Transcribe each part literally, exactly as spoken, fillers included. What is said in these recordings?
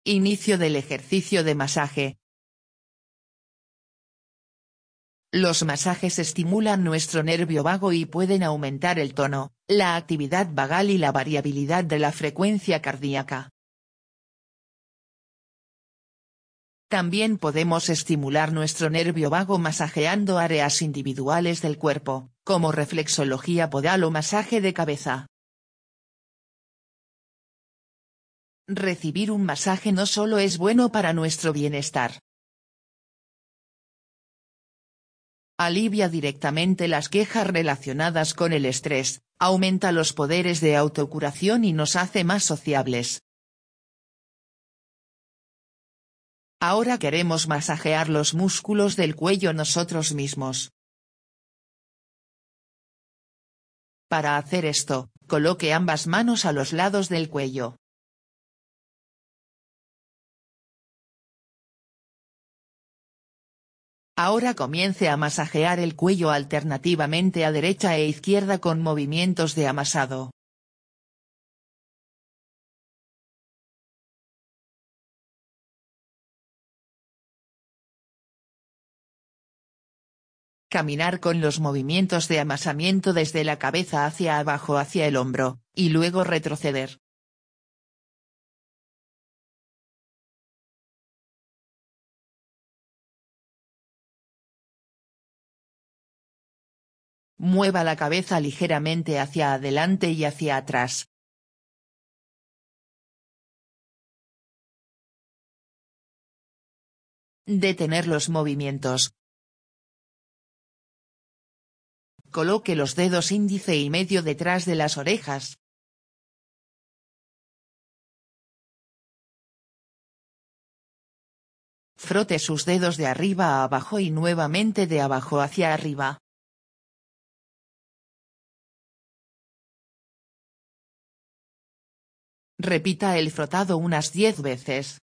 Inicio del ejercicio de masaje. Los masajes estimulan nuestro nervio vago y pueden aumentar el tono, la actividad vagal y la variabilidad de la frecuencia cardíaca. También podemos estimular nuestro nervio vago masajeando áreas individuales del cuerpo, como reflexología podal o masaje de cabeza. Recibir un masaje no solo es bueno para nuestro bienestar. Alivia directamente las quejas relacionadas con el estrés, aumenta los poderes de autocuración y nos hace más sociables. Ahora queremos masajear los músculos del cuello nosotros mismos. Para hacer esto, coloque ambas manos a los lados del cuello. Ahora comience a masajear el cuello alternativamente a derecha e izquierda con movimientos de amasado. Caminar con los movimientos de amasamiento desde la cabeza hacia abajo hacia el hombro, y luego retroceder. Mueva la cabeza ligeramente hacia adelante y hacia atrás. Detener los movimientos. Coloque los dedos índice y medio detrás de las orejas. Frote sus dedos de arriba a abajo y nuevamente de abajo hacia arriba. Repita el frotado unas diez veces.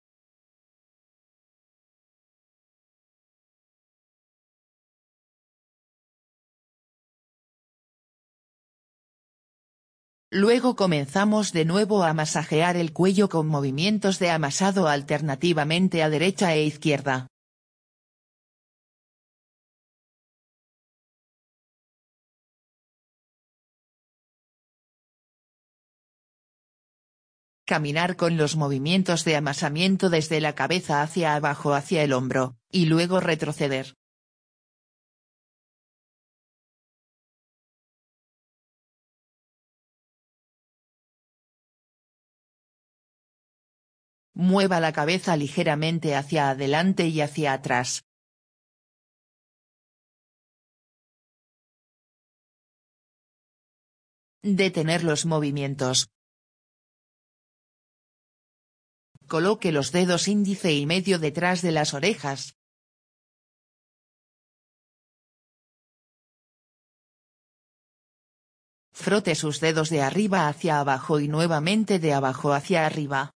Luego comenzamos de nuevo a masajear el cuello con movimientos de amasado alternativamente a derecha e izquierda. Caminar con los movimientos de amasamiento desde la cabeza hacia abajo hacia el hombro, y luego retroceder. Mueva la cabeza ligeramente hacia adelante y hacia atrás. Detener los movimientos. Coloque los dedos índice y medio detrás de las orejas. Frote sus dedos de arriba hacia abajo y nuevamente de abajo hacia arriba.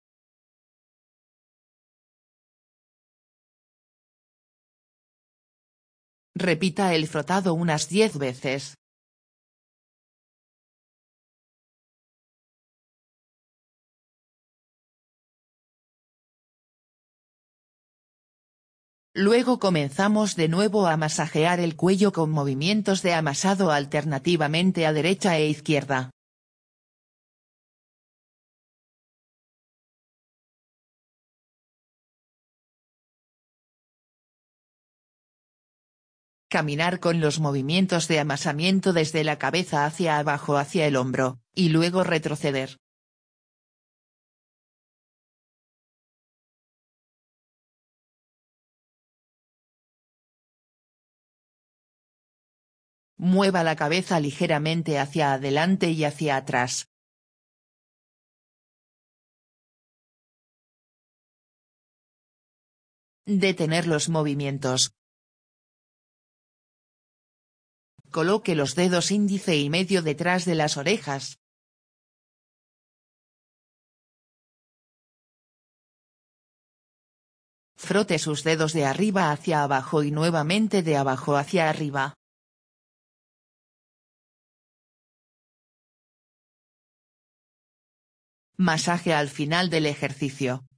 Repita el frotado unas diez veces. Luego comenzamos de nuevo a masajear el cuello con movimientos de amasado alternativamente a derecha e izquierda. Caminar con los movimientos de amasamiento desde la cabeza hacia abajo hacia el hombro, y luego retroceder. Mueva la cabeza ligeramente hacia adelante y hacia atrás. Detener los movimientos. Coloque los dedos índice y medio detrás de las orejas. Frote sus dedos de arriba hacia abajo y nuevamente de abajo hacia arriba. Masaje al final del ejercicio.